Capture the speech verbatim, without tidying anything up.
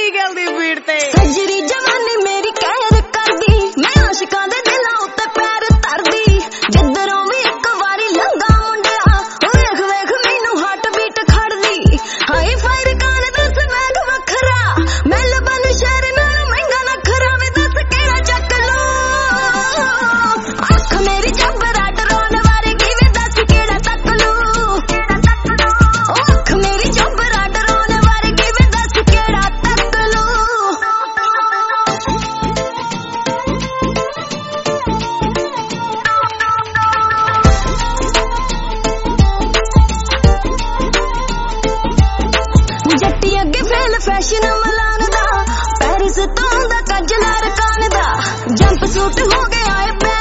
मेरी गल दी भीड़ ते सजरी जवानी मेरी कहर कर दी मैं आशिकां दे दिलां उत्ते पैर धरदी जिधरों भी एक वारी लंघा मुंडिया वेख वेख मैनू हार्ट बीट खड़दी हाई फायर कान दस मैग वखरा मैल बन शहर नाल महंगा नखरा वे दस केड़ा चक लो अख मेरी जबरा डराउण वर्गी वे दस केड़ा तक लो अख मेरी जबरा डराउण वर्गी वे दस केड़ा तक लो जट्टी अगे फेल फैशन मलान दा पेरिस तो आंदा कजला रकान दा जंप सूट हो गया है